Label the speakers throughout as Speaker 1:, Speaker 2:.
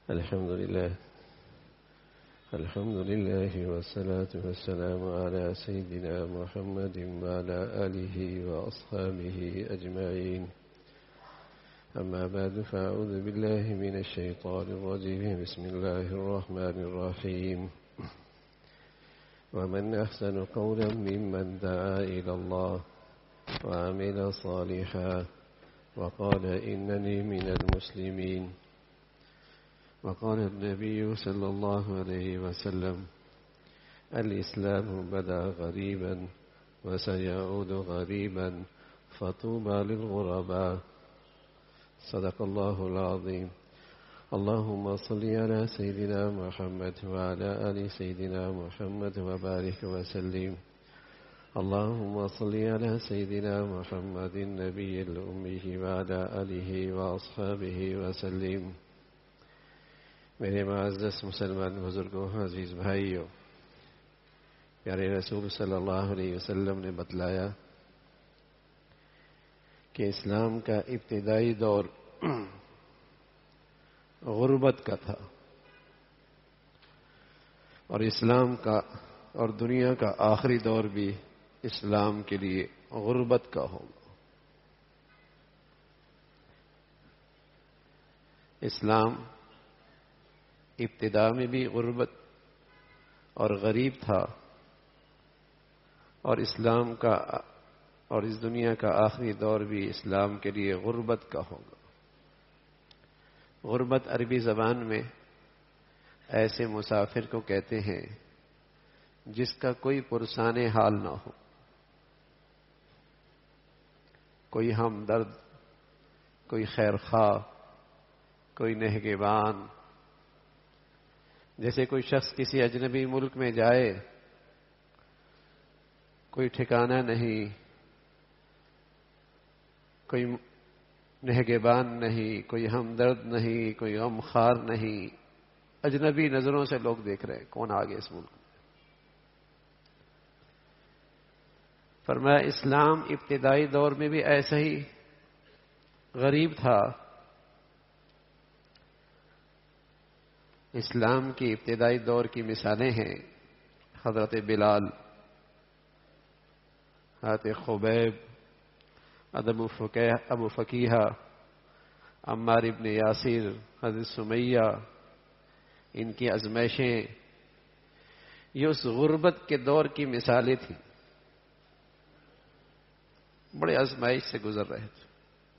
Speaker 1: الحمد لله والصلاة والسلام على سيدنا محمد وعلى آله وأصحابه أجمعين. أما بعد، فأعوذ بالله من الشيطان الرجيم. بسم الله الرحمن الرحيم. ومن أحسن قولا ممن دعا إلى الله وعمل صالحا وقال إنني من المسلمين. وقال النبي صلى الله عليه وسلم: الإسلام بدأ غريبا وسيعود غريبا فطوبى للغرباء. صدق الله العظيم. اللهم صل على سيدنا محمد وعلى آل سيدنا محمد وبارك وسلم. اللهم صل على سيدنا محمد النبي الأمي وعلى آله وأصحابه وسلم. میرے معزز مسلمان بزرگوں، عزیز بھائیوں، پیارے رسول صلی اللہ علیہ وسلم نے بتلایا کہ اسلام کا ابتدائی دور غربت کا تھا، اور اسلام کا اور دنیا کا آخری دور بھی اسلام کے لیے غربت کا ہوگا. اسلام ابتدا میں بھی غربت اور غریب تھا، اور اسلام کا اور اس دنیا کا آخری دور بھی اسلام کے لیے غربت کا ہوگا. غربت عربی زبان میں ایسے مسافر کو کہتے ہیں جس کا کوئی پرسان حال نہ ہو، کوئی ہمدرد، کوئی خیرخواہ، کوئی نگہبان. جیسے کوئی شخص کسی اجنبی ملک میں جائے، کوئی ٹھکانہ نہیں، کوئی نگہبان نہیں، کوئی ہمدرد نہیں، کوئی غمخوار نہیں، اجنبی نظروں سے لوگ دیکھ رہے ہیں کون آ گیا اس ملک میں. فرمایا اسلام ابتدائی دور میں بھی ایسا ہی غریب تھا. اسلام کی ابتدائی دور کی مثالیں ہیں حضرت بلال، حضرت خبیب، ابو فقیہ، عمار ابن یاسر، حضرت سمیہ. ان کی آزمائشیں یہ اس غربت کے دور کی مثالیں تھیں. بڑے آزمائش سے گزر رہے تھے.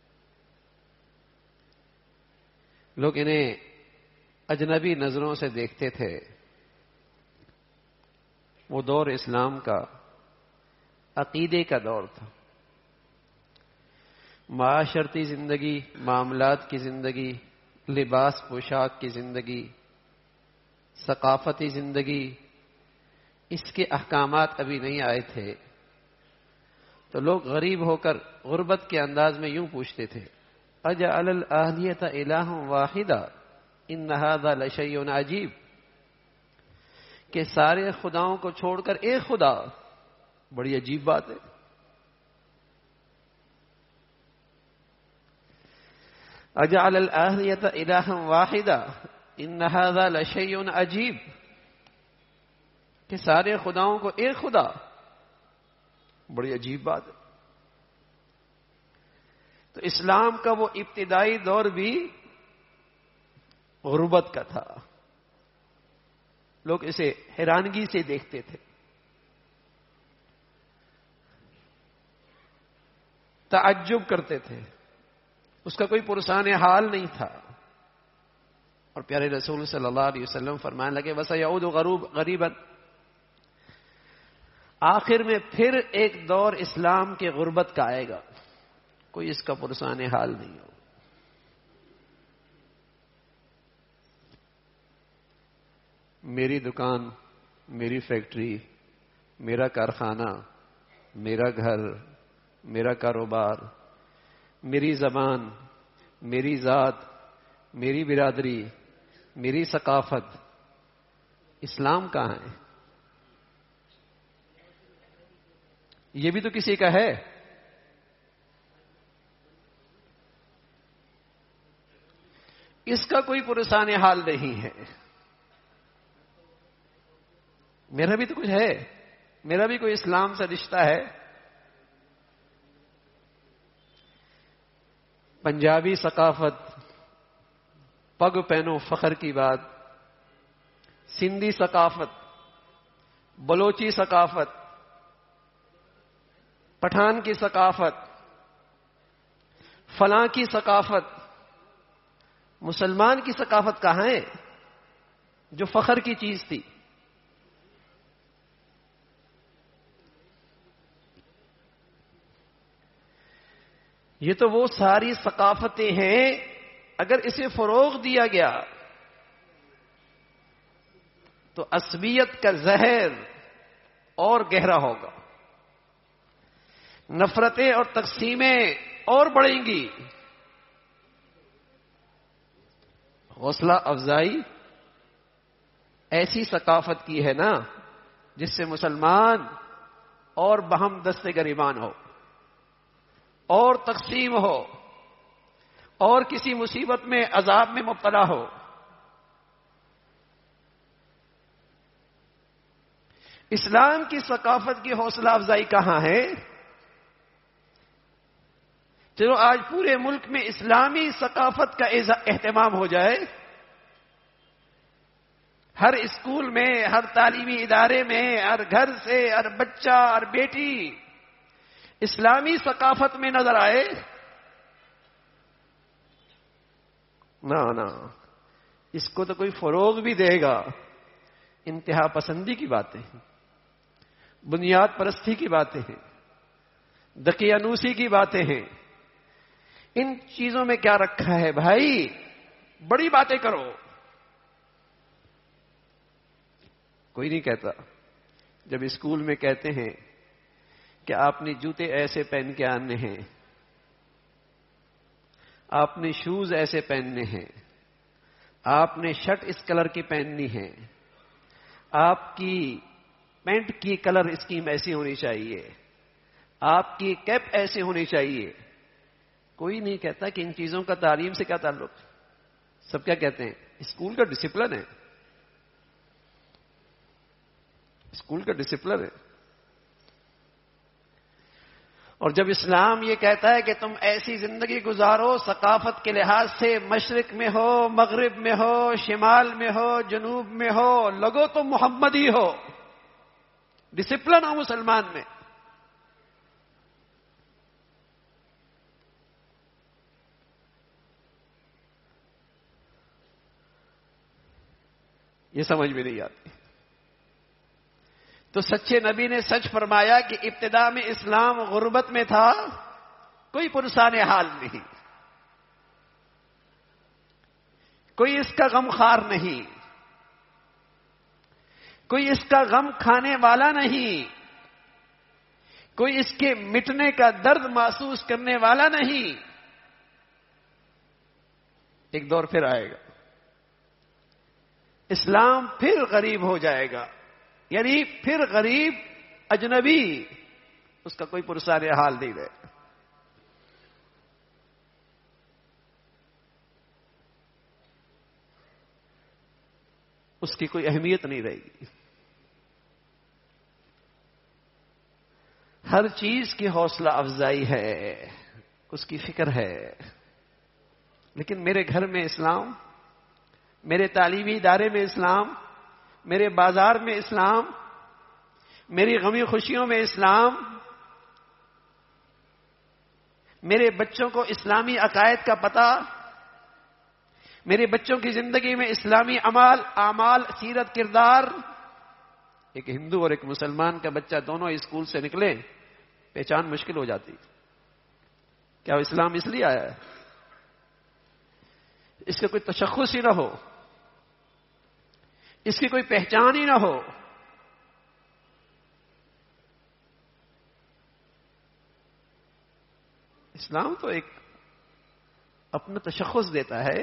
Speaker 1: لوگ انہیں اجنبی نظروں سے دیکھتے تھے. وہ دور اسلام کا عقیدے کا دور تھا. معاشرتی زندگی، معاملات کی زندگی، لباس پوشاک کی زندگی، ثقافتی زندگی، اس کے احکامات ابھی نہیں آئے تھے. تو لوگ غریب ہو کر غربت کے انداز میں یوں پوچھتے تھے: اجعل الآلیۃ الہ واحدہ ان ھذا لشیء عجیب. کہ سارے خداؤں کو چھوڑ کر ایک خدا، بڑی عجیب بات ہے. اجعل الآلیۃ الہ واحدہ ان ھذا لشیء عجیب. کہ سارے خداؤں کو ایک خدا، بڑی عجیب بات ہے. تو اسلام کا وہ ابتدائی دور بھی غربت کا تھا. لوگ اسے حیرانگی سے دیکھتے تھے، تعجب کرتے تھے. اس کا کوئی پرسان حال نہیں تھا. اور پیارے رسول صلی اللہ علیہ وسلم فرمانے لگے: وَسَيَعُودُ غَرِيبًا. آخر میں پھر ایک دور اسلام کے غربت کا آئے گا، کوئی اس کا پرسان حال نہیں ہو. میری دکان، میری فیکٹری، میرا کارخانہ، میرا گھر، میرا کاروبار، میری زبان، میری ذات، میری برادری، میری ثقافت. اسلام کہاں ہے؟ یہ بھی تو کسی کا ہے. اس کا کوئی پرسان حال نہیں ہے. میرا بھی تو کچھ ہے، میرا بھی کوئی اسلام سے رشتہ ہے. پنجابی ثقافت، پگ پہنو فخر کی بات، سندھی ثقافت، بلوچی ثقافت، پٹھان کی ثقافت، فلاں کی ثقافت، مسلمان کی ثقافت کہاں ہے جو فخر کی چیز تھی؟ یہ تو وہ ساری ثقافتیں ہیں، اگر اسے فروغ دیا گیا تو عصبیت کا زہر اور گہرا ہوگا، نفرتیں اور تقسیمیں اور بڑھیں گی. حوصلہ افزائی ایسی ثقافت کی ہے نا جس سے مسلمان اور بہم دست گریبان ہو، اور تقسیم ہو، اور کسی مصیبت میں عذاب میں مبتلا ہو. اسلام کی ثقافت کی حوصلہ افزائی کہاں ہے؟ چلو آج پورے ملک میں اسلامی ثقافت کا اہتمام ہو جائے، ہر اسکول میں، ہر تعلیمی ادارے میں، ہر گھر سے ہر بچہ ہر بیٹی اسلامی ثقافت میں نظر آئے. نہ اس کو تو کوئی فروغ بھی دے گا. انتہا پسندی کی باتیں ہیں، بنیاد پرستی کی باتیں ہیں، دقیانوسی کی باتیں ہیں. ان چیزوں میں کیا رکھا ہے بھائی؟ بڑی باتیں کرو. کوئی نہیں کہتا. جب اسکول میں کہتے ہیں کہ آپ نے جوتے ایسے پہن کے آنے ہیں، آپ نے شوز ایسے پہننے ہیں، آپ نے شرٹ اس کلر کی پہننی ہے، آپ کی پینٹ کی کلر اسکیم ایسی ہونی چاہیے، آپ کی کیپ ایسی ہونی چاہیے، کوئی نہیں کہتا کہ ان چیزوں کا تعلیم سے کیا تعلق. سب کیا کہتے ہیں؟ اسکول کا ڈسپلن ہے، اسکول کا ڈسپلن ہے. اور جب اسلام یہ کہتا ہے کہ تم ایسی زندگی گزارو ثقافت کے لحاظ سے، مشرق میں ہو، مغرب میں ہو، شمال میں ہو، جنوب میں ہو، لگو تو محمدی ہو، ڈسپلن ہو مسلمان میں. یہ سمجھ میں نہیں آتی. تو سچے نبی نے سچ فرمایا کہ ابتدا میں اسلام غربت میں تھا، کوئی پرسان حال نہیں، کوئی اس کا غم خوار نہیں، کوئی اس کا غم کھانے والا نہیں، کوئی اس کے مٹنے کا درد محسوس کرنے والا نہیں. ایک دور پھر آئے گا، اسلام پھر غریب ہو جائے گا، یعنی پھر غریب اجنبی اس کا کوئی پرسان حال نہیں رہے. اس کی کوئی اہمیت نہیں رہے گی. ہر چیز کی حوصلہ افزائی ہے، اس کی فکر ہے، لیکن میرے گھر میں اسلام، میرے تعلیمی ادارے میں اسلام، میرے بازار میں اسلام، میری غمی خوشیوں میں اسلام، میرے بچوں کو اسلامی عقائد کا پتہ، میرے بچوں کی زندگی میں اسلامی اعمال، سیرت، کردار. ایک ہندو اور ایک مسلمان کا بچہ دونوں اسکول سے نکلے، پہچان مشکل ہو جاتی. کیا اسلام اس لیے آیا ہے؟ اس کا کوئی تشخص ہی نہ ہو، اس کی کوئی پہچان ہی نہ ہو. اسلام تو ایک اپنا تشخص دیتا ہے.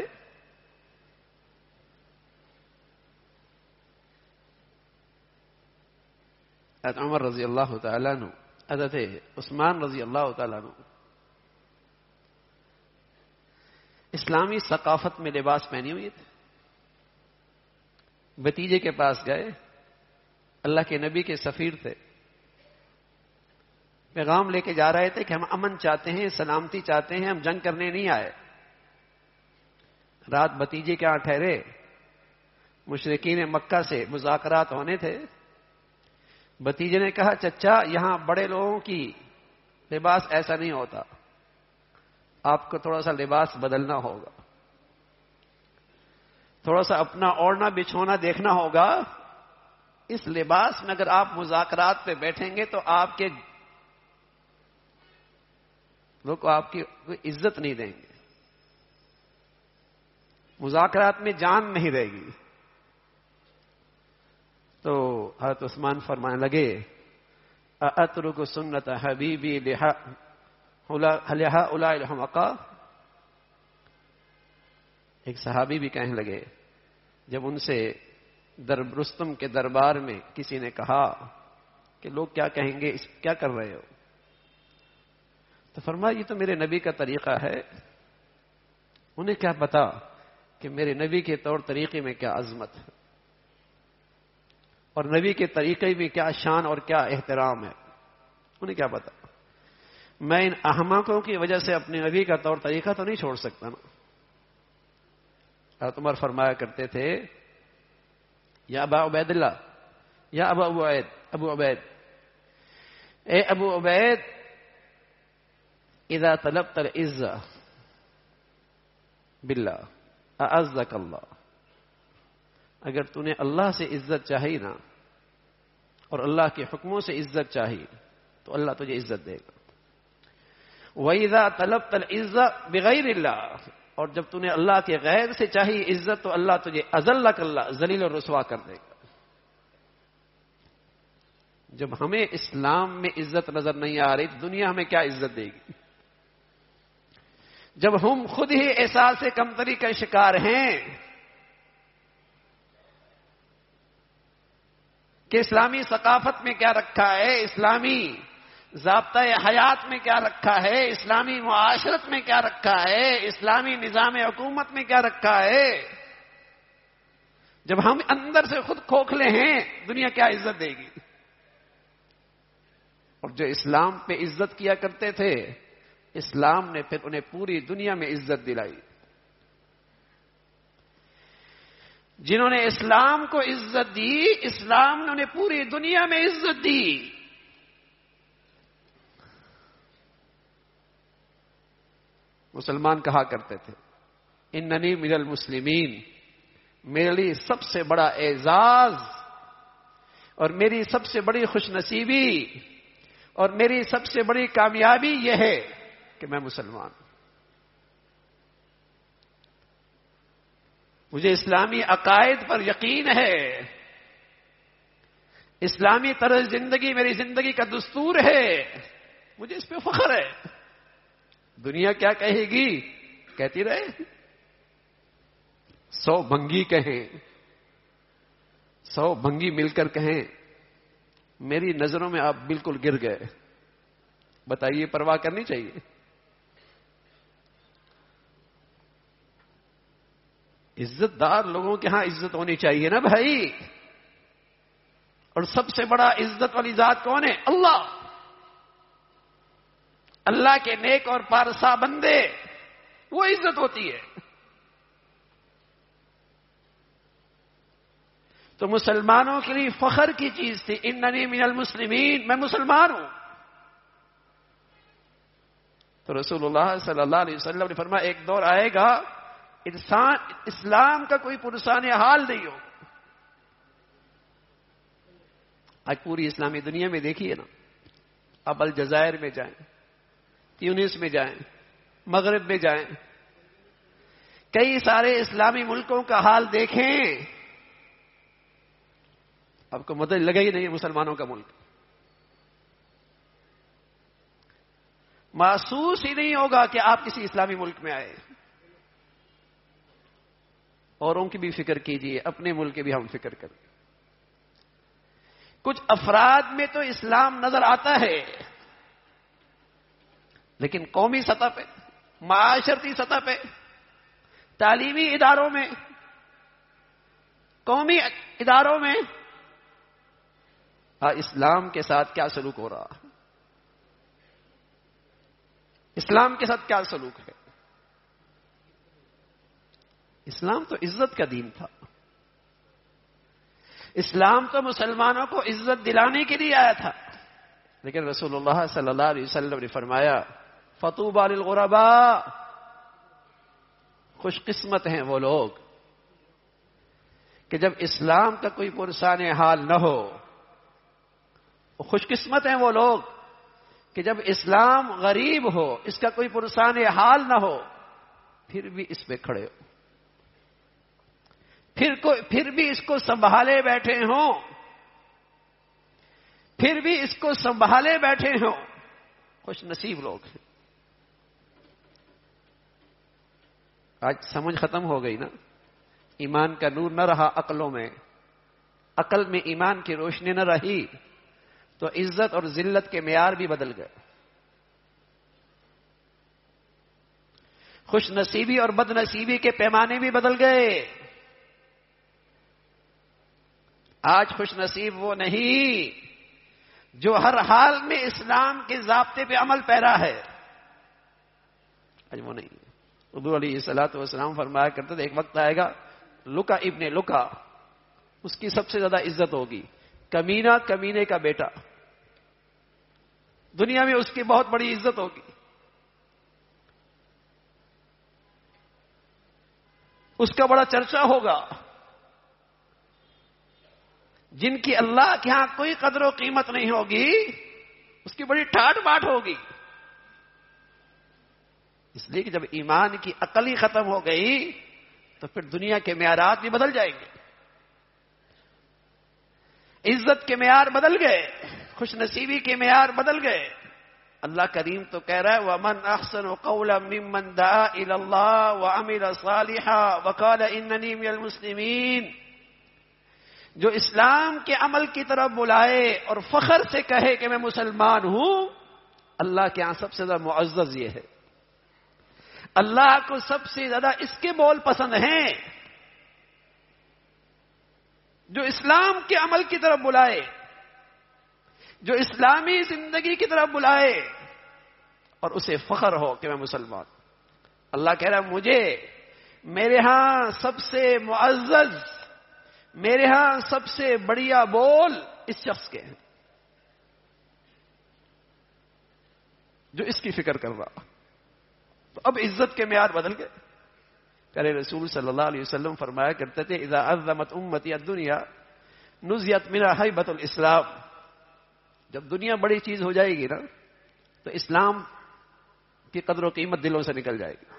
Speaker 1: حضرت عمر رضی اللہ تعالیٰ عنہ، حضرت عثمان رضی اللہ تعالیٰ عنہ اسلامی ثقافت میں لباس پہنے ہوئے تھے. بھتیجے کے پاس گئے، اللہ کے نبی کے سفیر تھے، پیغام لے کے جا رہے تھے کہ ہم امن چاہتے ہیں، سلامتی چاہتے ہیں، ہم جنگ کرنے نہیں آئے. رات بھتیجے کے یہاں ٹھہرے. مشرکین مکہ سے مذاکرات ہونے تھے. بھتیجے نے کہا چچا یہاں بڑے لوگوں کی لباس ایسا نہیں ہوتا، آپ کو تھوڑا سا لباس بدلنا ہوگا، تھوڑا سا اپنا اوڑھنا بچھونا دیکھنا ہوگا. اس لباس میں اگر آپ مذاکرات پہ بیٹھیں گے تو آپ کے لوگ آپ کی کوئی عزت نہیں دیں گے، مذاکرات میں جان نہیں رہے گی. تو حضرت عثمان فرمانے لگے اترک سنت حبیبی لہؤلاء الحمقاء. ایک صحابی بھی کہنے لگے جب ان سے رستم کے دربار میں کسی نے کہا کہ لوگ کیا کہیں گے، کیا کر رہے ہو، تو فرمایا یہ تو میرے نبی کا طریقہ ہے. انہیں کیا پتا کہ میرے نبی کے طور طریقے میں کیا عظمت ہے اور نبی کے طریقے میں کیا شان اور کیا احترام ہے. انہیں کیا پتا. میں ان احمقوں کی وجہ سے اپنے نبی کا طور طریقہ تو نہیں چھوڑ سکتا نا. حضرت عمر فرمایا کرتے تھے یا ابا عبید اللہ، یا ابو عبید، اے ابو عبید، اذا طلبت العزہ باللہ اعزک اللہ. اگر تو نے اللہ سے عزت چاہی نا اور اللہ کے حکموں سے عزت چاہی تو اللہ تجھے عزت دے گا. وَإِذَا طَلَبْتَ الْعِزَّةَ بِغَيْرِ اللَّهِ، اور جب تو نے اللہ کے غیر سے چاہی عزت تو اللہ تجھے اذلک اللہ، ذلیل اور رسوا کر دے گا. جب ہمیں اسلام میں عزت نظر نہیں آ رہی تو دنیا ہمیں کیا عزت دے گی؟ جب ہم خود ہی احساس کمتری کا شکار ہیں کہ اسلامی ثقافت میں کیا رکھا ہے، اسلامی ضابطۂ حیات میں کیا رکھا ہے، اسلامی معاشرت میں کیا رکھا ہے، اسلامی نظام حکومت میں کیا رکھا ہے، جب ہم اندر سے خود کھوکھلے ہیں دنیا کیا عزت دے گی؟ اور جو اسلام پہ عزت کیا کرتے تھے اسلام نے پھر انہیں پوری دنیا میں عزت دلائی. جنہوں نے اسلام کو عزت دی اسلام نے انہیں پوری دنیا میں عزت دی. مسلمان کہا کرتے تھے اننی من المسلمین، میرے لیے سب سے بڑا اعزاز اور میری سب سے بڑی خوش نصیبی اور میری سب سے بڑی کامیابی یہ ہے کہ میں مسلمان ہوں. مجھے اسلامی عقائد پر یقین ہے، اسلامی طرز زندگی میری زندگی کا دستور ہے، مجھے اس پہ فخر ہے. دنیا کیا کہے گی کہتی رہے، 100 بھنگی کہیں، 100 بھنگی مل کر کہیں، میری نظروں میں آپ بالکل گر گئے. بتائیے پرواہ کرنی چاہیے؟ عزت دار لوگوں کے ہاں عزت ہونی چاہیے نا بھائی. اور سب سے بڑا عزت والی ذات کون ہے؟ اللہ. اللہ کے نیک اور پارسا بندے، وہ عزت ہوتی ہے. تو مسلمانوں کے لیے فخر کی چیز تھی اننی من المسلمین، میں مسلمان ہوں. تو رسول اللہ صلی اللہ علیہ وسلم نے فرمایا ایک دور آئے گا انسان اسلام کا کوئی پرسان حال نہیں ہو. آج پوری اسلامی دنیا میں دیکھیے نا، اب الجزائر میں جائیں، تیونس میں جائیں، مغرب میں جائیں، کئی سارے اسلامی ملکوں کا حال دیکھیں، آپ کو مدد لگا ہی نہیں مسلمانوں کا ملک. محسوس ہی نہیں ہوگا کہ آپ کسی اسلامی ملک میں آئے. اوروں کی بھی فکر کیجیے، اپنے ملک کی بھی ہم فکر کریں. کچھ افراد میں تو اسلام نظر آتا ہے لیکن قومی سطح پہ، معاشرتی سطح پہ تعلیمی اداروں میں، قومی اداروں میں اسلام کے ساتھ کیا سلوک ہو رہا ہے؟ اسلام کے ساتھ کیا سلوک ہے؟ اسلام تو عزت کا دین تھا. اسلام تو مسلمانوں کو عزت دلانے کے لیے آیا تھا. لیکن رسول اللہ صلی اللہ علیہ وسلم نے فرمایا فطوبى للغرباء، خوش قسمت ہیں وہ لوگ کہ جب اسلام کا کوئی پرسان حال نہ ہو. خوش قسمت ہیں وہ لوگ کہ جب اسلام غریب ہو، اس کا کوئی پرسان حال نہ ہو، پھر بھی اس پہ کھڑے ہو، پھر بھی اس کو سنبھالے بیٹھے ہوں، پھر بھی اس کو سنبھالے بیٹھے ہوں. خوش نصیب لوگ ہیں. آج سمجھ ختم ہو گئی نا. ایمان کا نور نہ رہا عقلوں میں، عقل میں ایمان کی روشنی نہ رہی تو عزت اور ذلت کے معیار بھی بدل گئے. خوش نصیبی اور بد نصیبی کے پیمانے بھی بدل گئے. آج خوش نصیب وہ نہیں جو ہر حال میں اسلام کے ضابطے پہ عمل پیرا ہے. آج وہ نہیں. حضور علیہ الصلوۃ والسلام فرمایا کرتے تھے ایک وقت آئے گا لکا ابن لکا، اس کی سب سے زیادہ عزت ہوگی. کمینہ، کمینے کا بیٹا، دنیا میں اس کی بہت بڑی عزت ہوگی. اس کا بڑا چرچا ہوگا. جن کی اللہ کے ہاں کوئی قدر و قیمت نہیں ہوگی اس کی بڑی ٹھاٹ باٹ ہوگی. اس لیے کہ جب ایمان کی عقل ہی ختم ہو گئی تو پھر دنیا کے معیارات بھی بدل جائیں گے. عزت کے معیار بدل گئے، خوش نصیبی کے معیار بدل گئے. اللہ کریم تو کہہ رہا ہے وَمَنْ أَحْسَنُ قَوْلًا مِّمَّنْ دَعَا إِلَى اللَّهِ وَعَمِلَ صَالِحًا وَقَالَ إِنَّنِي مِنَ الْمُسْلِمِينَ. جو اسلام کے عمل کی طرف بلائے اور فخر سے کہے کہ میں مسلمان ہوں، اللہ کے ہاں سب سے زیادہ معزز یہ ہے. اللہ کو سب سے زیادہ اس کے بول پسند ہیں جو اسلام کے عمل کی طرف بلائے، جو اسلامی زندگی کی طرف بلائے اور اسے فخر ہو کہ میں مسلمان. اللہ کہہ رہا ہے مجھے میرے ہاں سب سے معزز، میرے ہاں سب سے بڑھیا بول اس شخص کے ہیں جو اس کی فکر کر رہا. تو اب عزت کے معیار بدل گئے. پیارے رسول صلی اللہ علیہ وسلم فرمایا کرتے تھے اذا عظمت امتی الدنیا نزیت منها ہیبۃ الاسلام. جب دنیا بڑی چیز ہو جائے گی نا تو اسلام کی قدر و قیمت دلوں سے نکل جائے گی.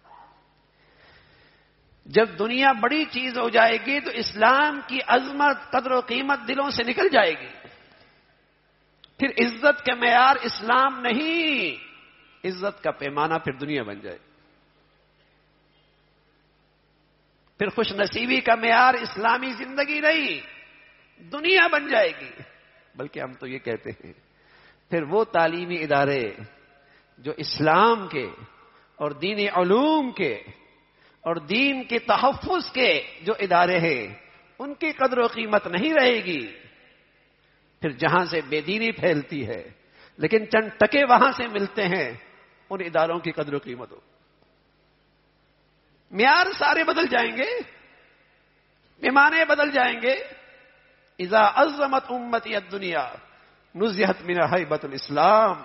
Speaker 1: جب دنیا بڑی چیز ہو جائے گی تو اسلام کی عظمت، قدر و قیمت دلوں سے نکل جائے گی. پھر عزت کا معیار اسلام نہیں، عزت کا پیمانہ پھر دنیا بن جائے. پھر خوش نصیبی کا معیار اسلامی زندگی نہیں، دنیا بن جائے گی. بلکہ ہم تو یہ کہتے ہیں پھر وہ تعلیمی ادارے جو اسلام کے اور دینی علوم کے اور دین کے تحفظ کے جو ادارے ہیں ان کی قدر و قیمت نہیں رہے گی. پھر جہاں سے بے دینی پھیلتی ہے لیکن چند ٹکے وہاں سے ملتے ہیں، ان اداروں کی قدر و قیمت ہو. معیار سارے بدل جائیں گے، پیمانے بدل جائیں گے. اذا عظمت امتی الدنیا نزہت منها ہیبۃ الاسلام.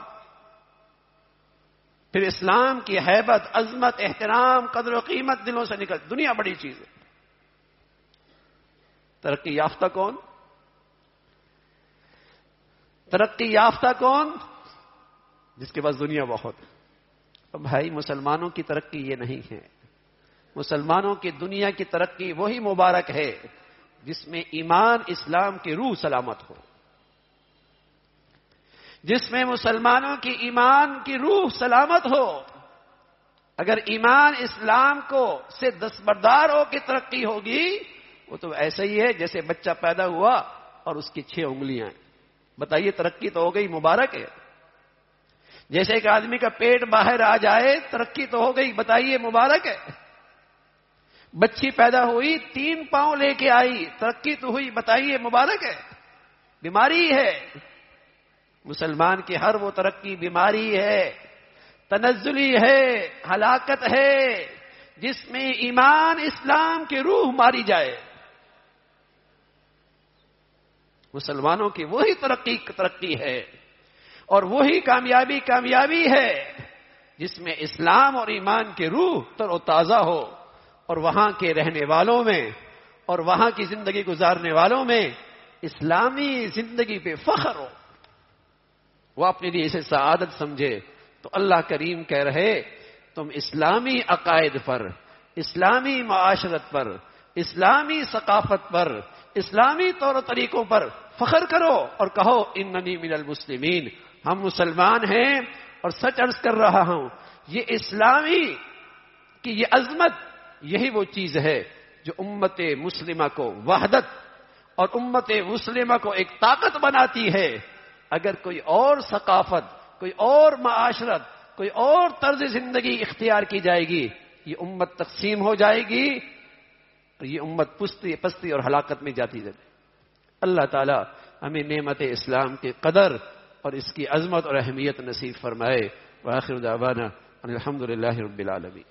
Speaker 1: پھر اسلام کی ہیبت، عظمت، احترام، قدر و قیمت دلوں سے نکل. دنیا بڑی چیز ہے. ترقی یافتہ کون؟ ترقی یافتہ کون؟ جس کے پاس دنیا بہت ہے. بھائی مسلمانوں کی ترقی یہ نہیں ہے. مسلمانوں کی دنیا کی ترقی وہی مبارک ہے جس میں ایمان اسلام کی روح سلامت ہو، جس میں مسلمانوں کی ایمان کی روح سلامت ہو. اگر ایمان اسلام کو سے دستبردار ہو کے ترقی ہوگی وہ تو ایسا ہی ہے جیسے بچہ پیدا ہوا اور اس کی 6 انگلیاں ہیں. بتائیے ترقی تو ہو گئی، مبارک ہے. جیسے ایک آدمی کا پیٹ باہر آ جائے ترقی تو ہو گئی، بتائیے مبارک ہے. بچی پیدا ہوئی 3 پاؤں لے کے آئی، ترقی تو ہوئی، بتائیے مبارک ہے؟ بیماری ہے۔ مسلمان کی ہر وہ ترقی بیماری ہے، تنزلی ہے، ہلاکت ہے، جس میں ایمان اسلام کی روح ماری جائے۔ مسلمانوں کی وہی ترقی ہے اور وہی کامیابی ہے جس میں اسلام اور ایمان کی روح تر و تازہ ہو، اور وہاں کے رہنے والوں میں اور وہاں کی زندگی گزارنے والوں میں اسلامی زندگی پہ فخر ہو، وہ اپنے لیے اسے سعادت سمجھے۔ تو اللہ کریم کہہ رہے تم اسلامی عقائد پر، اسلامی معاشرت پر، اسلامی ثقافت پر، اسلامی طور و طریقوں پر فخر کرو اور کہو اننی من المسلمین، ہم مسلمان ہیں۔ اور سچ عرض کر رہا ہوں، یہ اسلامی کی یہ عظمت، یہی وہ چیز ہے جو امت مسلمہ کو وحدت اور امت مسلمہ کو ایک طاقت بناتی ہے۔ اگر کوئی اور ثقافت، کوئی اور معاشرت، کوئی اور طرز زندگی اختیار کی جائے گی، یہ امت تقسیم ہو جائے گی اور یہ امت پستی اور ہلاکت میں جاتی جائے۔ اللہ تعالی ہمیں نعمت اسلام کے قدر اور اس کی عظمت اور اہمیت نصیب فرمائے۔ وآخر دعوانا ان الحمد للہ رب العالمین۔